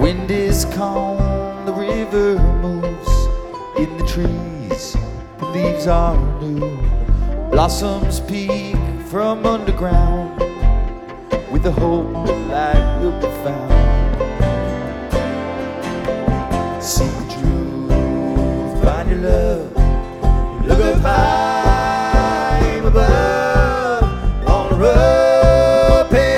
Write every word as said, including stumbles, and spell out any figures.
wind is calm, the river moves in the trees, the leaves are new. Blossoms peek from underground with the hope that light will be found. Seek the truth, find your love,